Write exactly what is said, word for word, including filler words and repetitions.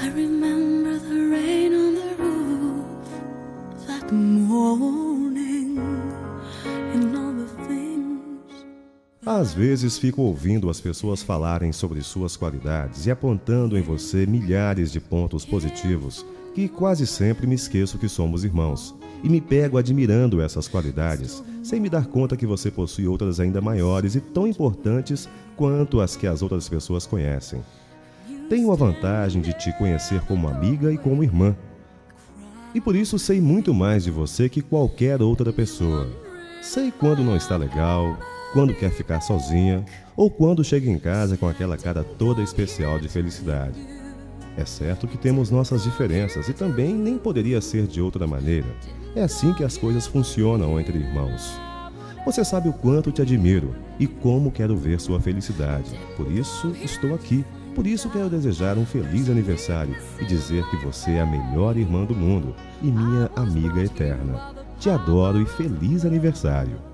I remember the rain on the roof that morning and all the things. Às vezes fico ouvindo as pessoas falarem sobre suas qualidades e apontando em você milhares de pontos positivos que quase sempre me esqueço que somos irmãos e me pego admirando essas qualidades sem me dar conta que você possui outras ainda maiores e tão importantes quanto as que as outras pessoas conhecem. Tenho a vantagem de te conhecer como amiga e como irmã. E por isso sei muito mais de você que qualquer outra pessoa. Sei quando não está legal, quando quer ficar sozinha ou quando chega em casa com aquela cara toda especial de felicidade. É certo que temos nossas diferenças e também nem poderia ser de outra maneira. É assim que as coisas funcionam entre irmãos. Você sabe o quanto te admiro e como quero ver sua felicidade. Por isso estou aqui. Por isso quero desejar um feliz aniversário e dizer que você é a melhor irmã do mundo e minha amiga eterna. Te adoro e feliz aniversário!